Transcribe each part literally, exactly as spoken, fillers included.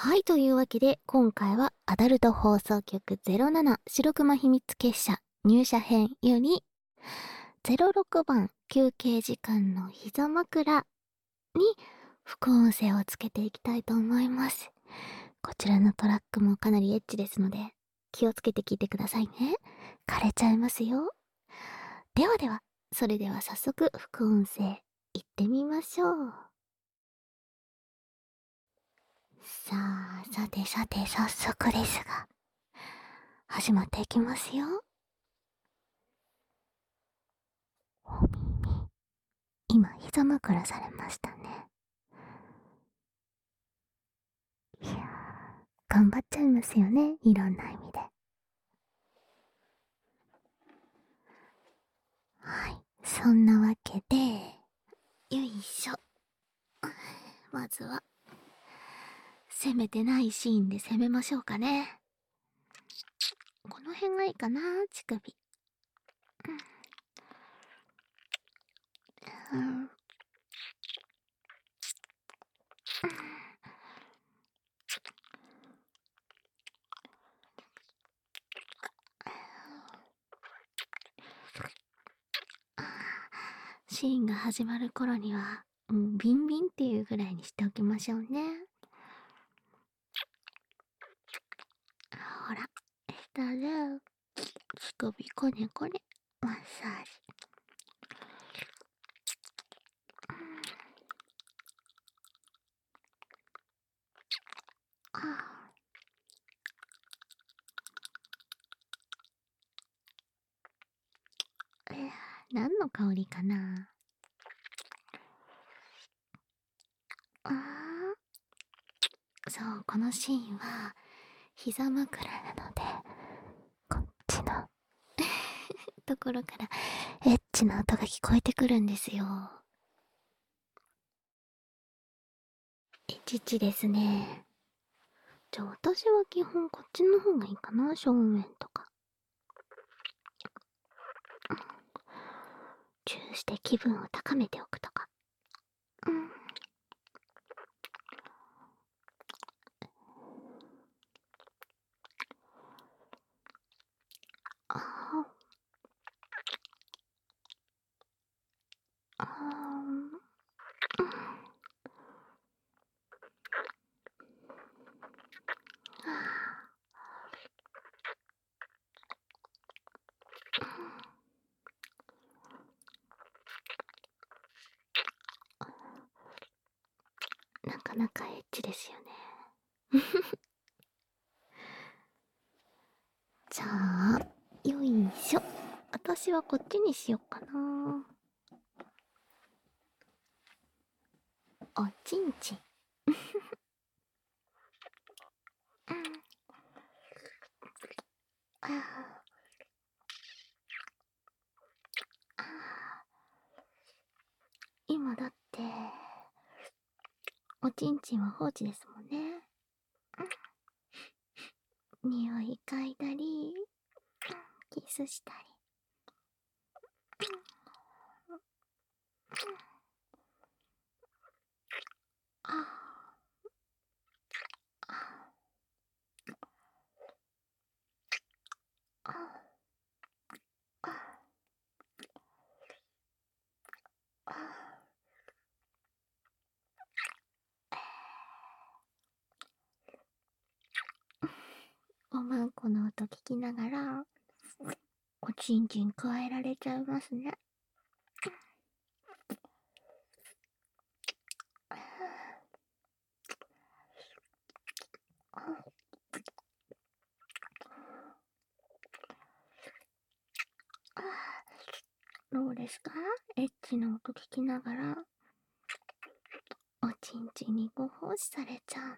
はい、というわけで、今回はアダルト放送局ゼロなな白熊秘密結社入社編よりゼロろくばん休憩時間の膝枕に副音声をつけていきたいと思います。こちらのトラックもかなりエッチですので、気をつけて聞いてくださいね。枯れちゃいますよ。ではでは、それでは早速副音声いってみましょう。さあ、さてさて早速ですが、始まっていきますよ。お耳、今膝枕されましたね。いやー、頑張っちゃいますよね、いろんな意味で。はい、そんなわけで、よいしょ。まずは、攻めてないシーンで攻めましょうかね。この辺がいいかな、乳首。うん。シーンが始まる頃には、うん、ビンビンっていうぐらいにしておきましょうね。ほら、したら、乳首こねこね、マッサージ。ああ。えー、何の香りかな。ああ。そう、このシーンは、膝枕なので、こっちのところからエッチな音が聞こえてくるんですよ。エチチですね。じゃあ私は基本こっちの方がいいかな、正面とか。チューして気分を高めておくとか。うん。ああ。ああ。うん。なかなかエッチですよね。じゃあ、よいしょ。私はこっちにしよっかな。おちんちん。うん。ああ。ああ。今だって、おちんちんは放置ですもんね。うん。匂い嗅いだり、キスしたり。ああ。ああ。ああ。おまんこの音聞きながら、おちんちん加えられちゃいますね。どうですか？エッチな音聞きながら、おちんちんにご奉仕されちゃうの。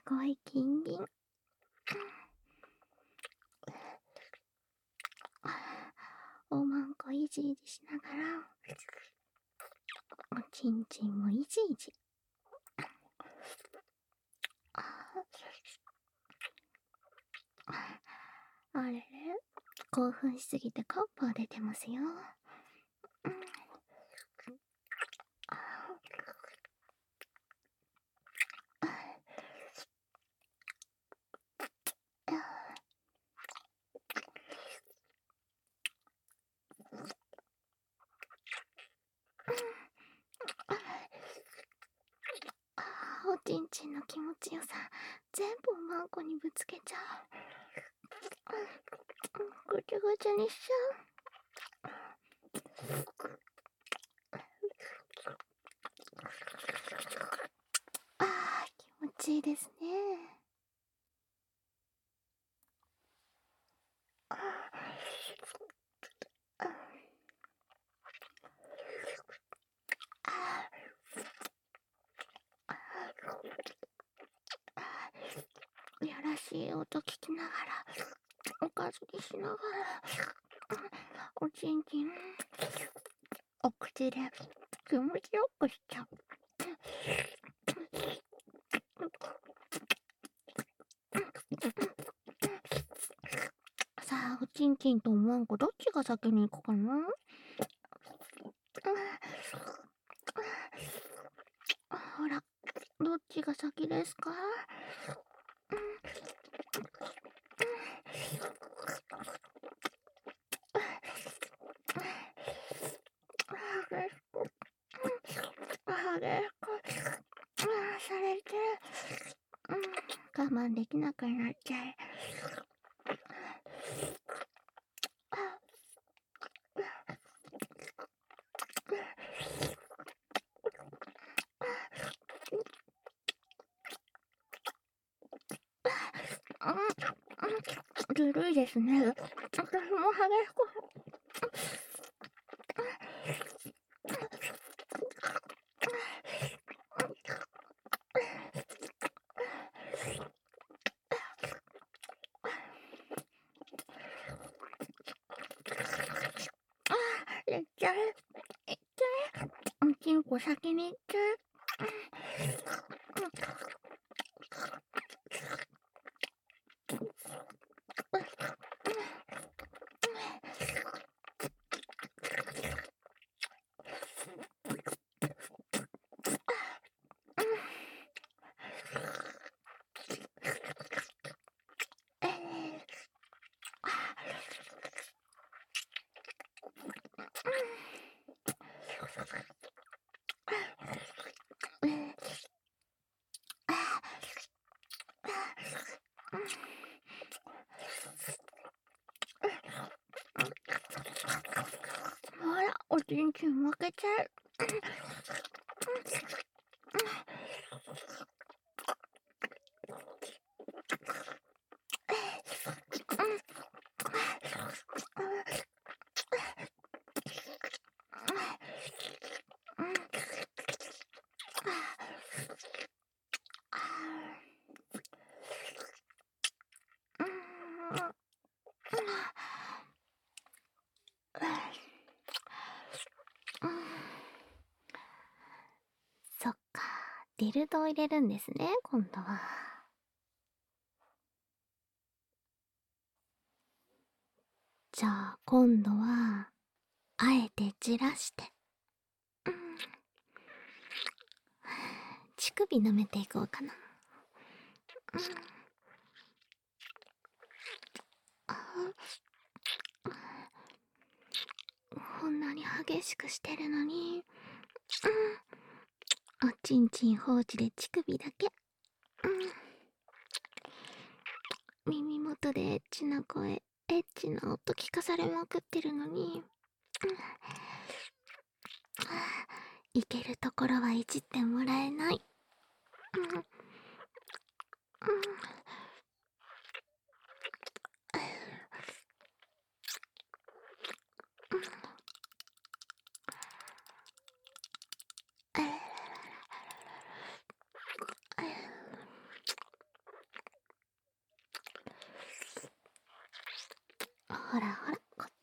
ごいギンギン。おまんこいじいじしながら、おちんちんもいじいじ。あれれ、興奮しすぎてカッパ出てますよ。おちんちんの気持ちよさ全部おまんこにぶつけちゃう。ぐちゃぐちゃにしちゃう。あー、気持ちいいですね。やらしい音聞きながら、おかずにしながら、おちんちん、お口で気持ちよくしちゃう。さあ、おちんちんとおまんこどっちが先に行くかな。ほら、どっちが先ですか。あれされて、うん、我慢できなくなっちゃい。ずるいですね。私も激しく。いっちゃえ、いっちゃえ。おちんこ先にいっちゃえ。ほら、おちんちん負けちゃう。そっか、ディルドを入れるんですね、今度は。じゃあ今度はあえてじらして、うん、乳首舐めていこうかな。うん、こんなに激しくしてるのに、うん、おちんちん放置で乳首だけ。うん、耳元でエッチな声、エッチな音聞かされまくってるのに、うん、いけるところはいじってもらえない。うん、うん、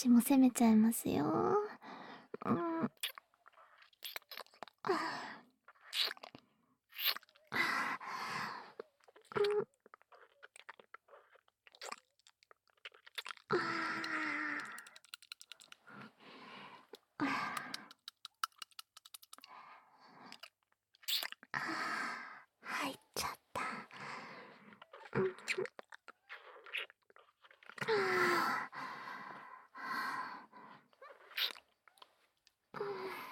ちも攻めちゃいますよ。うん。ああああ入っちゃった。うん。あうん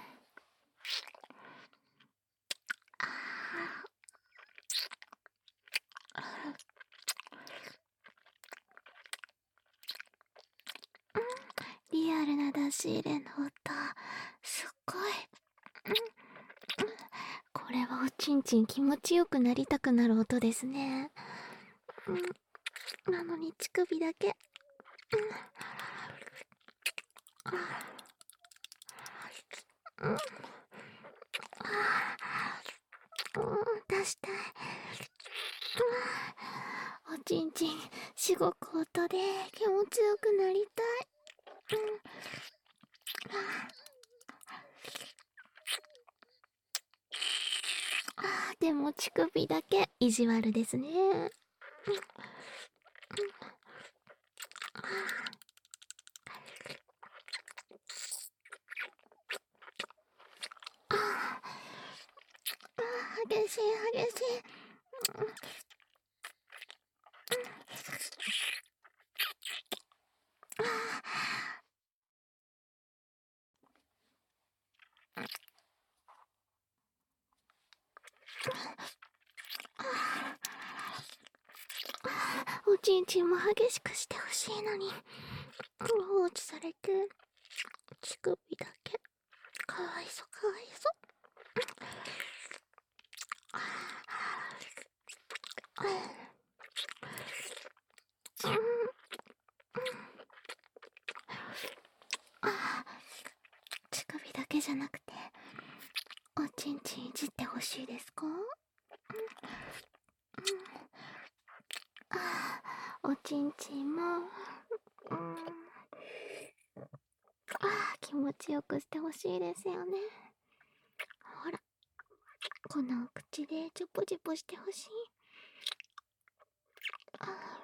リアルな出し入れの音、すっごい。これはおちんちん気持ちよくなりたくなる音ですね。うん、なのに乳首だけ。うん、うん、出したい。うん、おちんちんしごく音で気持ちよくなりたい。うん、あでも乳首だけ意地悪ですね。うん、あ激しい激しい。おちんちんも激しくしてほしいのに放置されて乳首だけ。かわいそかわいそ。うん、あ乳首だけじゃなくておちんちんいじってほしいですか？うん、あおちんちんも、うん、あ気持ちよくしてほしいですよね。ほらこの口でチョポチョポしてほしい。あ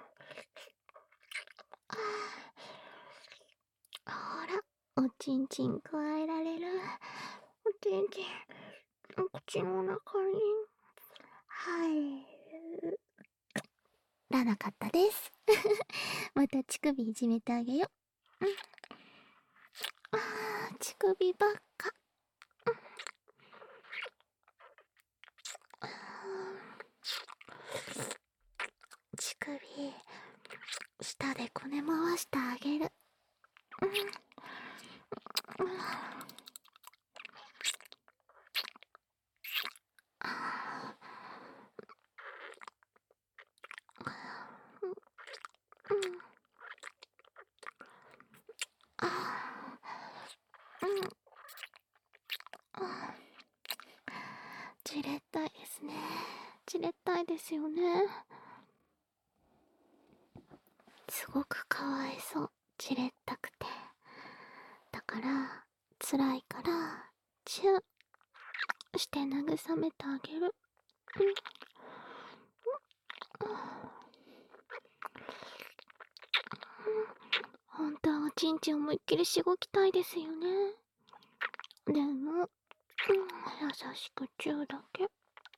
あほらおちんちんくわえられる。おちんちん口の中に入るらなかったです。また乳首いじめてあげよ。うん、あー乳首ばっか。乳首下でこね回してあげる。うん、うん、あー、うん、あー、うん、あじれったいですね。じれったいですよね。すごくかわいそう。じれったくて。だから辛いからチューして慰めてあげる。うん、ほんとはおちんちん思いっきりしごきたいですよね。でも、うん、優しくチューだけ。うん、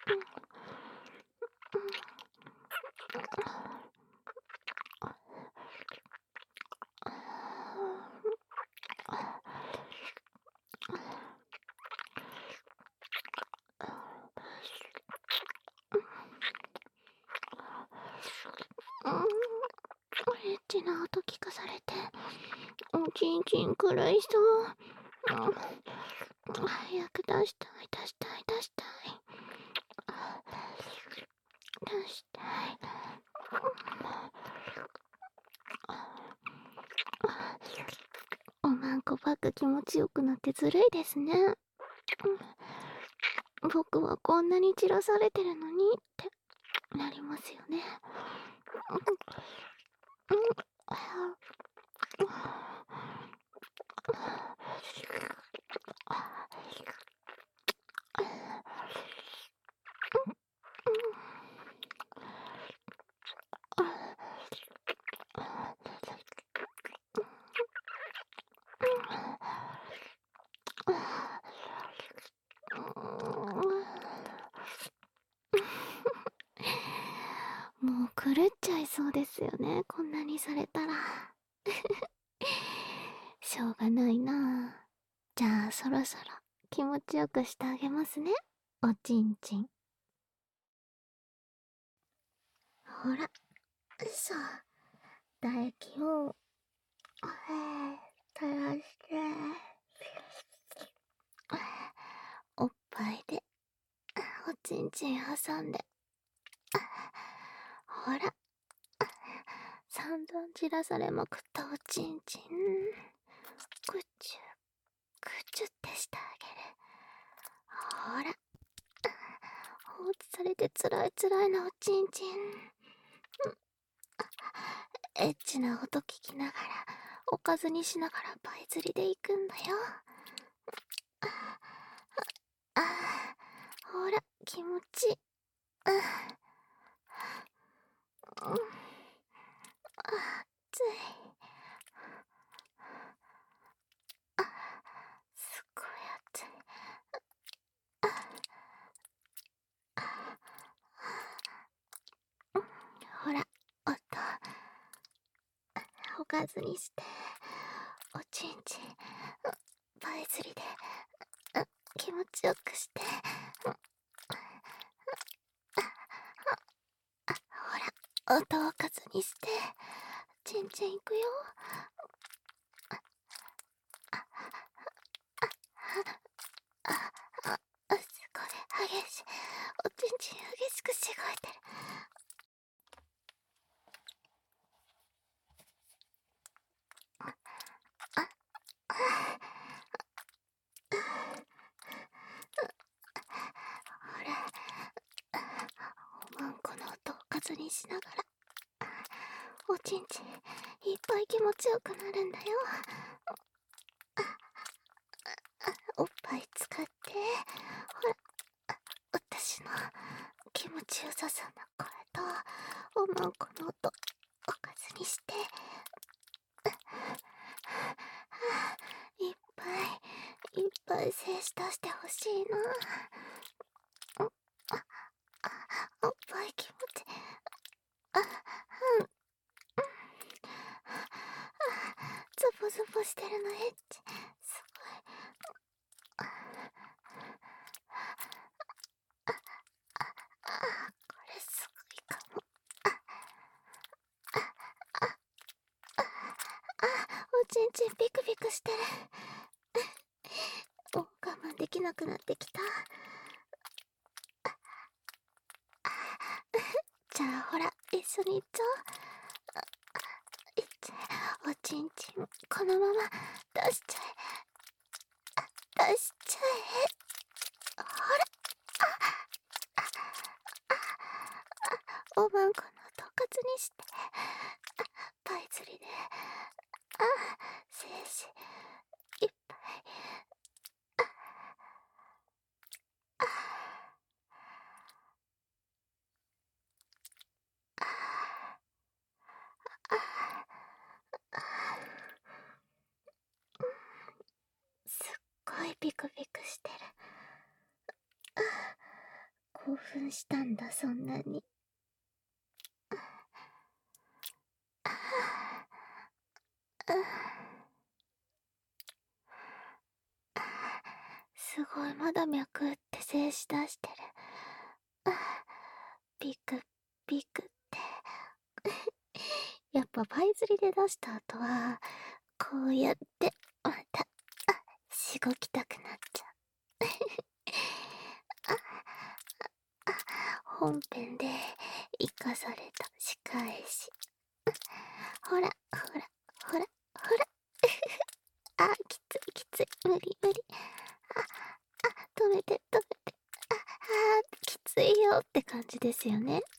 うん、エッチな音聞かされておちんちんくらいそう。うん、早く出したい出したい出したい出したい。おまんこばっか気持ちよくなってずるいですね。うん、僕はこんなに散らされてるのにってなりますよね。うん、うん、 もう狂っちゃいそうですよね、こんなにされたら。しょうがないなあ。じゃあそろそろ気持ちよくしてあげますね、おちんちん。ほら、そう。唾液を、垂らして、おっぱいで、おちんちん挟んで、ほら、散々散らされまくったおちんちん、ぐちゅ、ぐちゅってしてあげる。ほら、放置されてつらいつらいなおちんちん。エッチな音聞きながら、おかずにしながらパイ釣りで行くんだよ。ああ、ほら、気持ちいい。うん、熱い。あ、すっごい熱い。ほら、おっと、おかずにして、おちんちん、パイ釣りで、気持ちよくして。ほら、音をかずにして、ちんちんいくよ。あ、あ、あ、すごい激しい。おちんちん激しくしごいてる。あ、あ、ほら、おまんこの音をかずにしながら、おちんちんいっぱい気持ちよくなるんだよ。おっぱい使って、ほら、私の気持ちよさそうな声と、おまんこの音、おかずにして、いっぱい、いっぱい精子出してほしいな。あ、あ、おっぱい気持ち、あ、うん、ズボズボしてるのエッチ、すごい。あ、これすごいかも。あ、おちんちんピクピクしてる。もう我慢できなくなってきた。じゃあほら、一緒に行っちゃおう。いっちゃえ、おちんちんこのまま出しちゃえ、出しちゃえ。ほら、おまんこのとんかつにして、パイ釣りで、あ、精子いっぱい。あ、すっごいピクピクしてる。興奮したんだ、そんなに。すごい、まだ脈打って精子出してる。ピクピクって。やっぱパイ釣りで出した後は、こうやって、また、しごきたくなっちゃう。本編で生かされた仕返し。ほら、ほら、ほら、ほら。あ、きついきつい。無理無理。あ、あ、止めて止めて。あ、あ、きついよって感じですよね。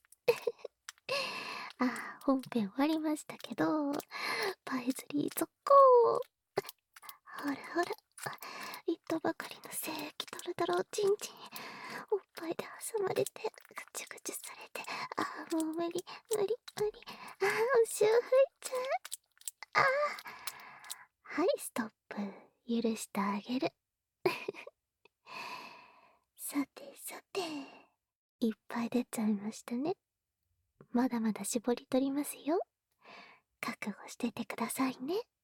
あ、本編終わりましたけど、パイ釣り続行。 ほらほら、言ったばかりの精液トロトロおちんちん、おっぱいで挟まれて、ぐちゅぐちゅされて、ああ、もう無理、無理、無理、ああ、おしを吹いちゃう。ああ、はい、ストップ。許してあげる。さてさて、いっぱい出ちゃいましたね。まだまだ絞り取りますよ。覚悟しててくださいね。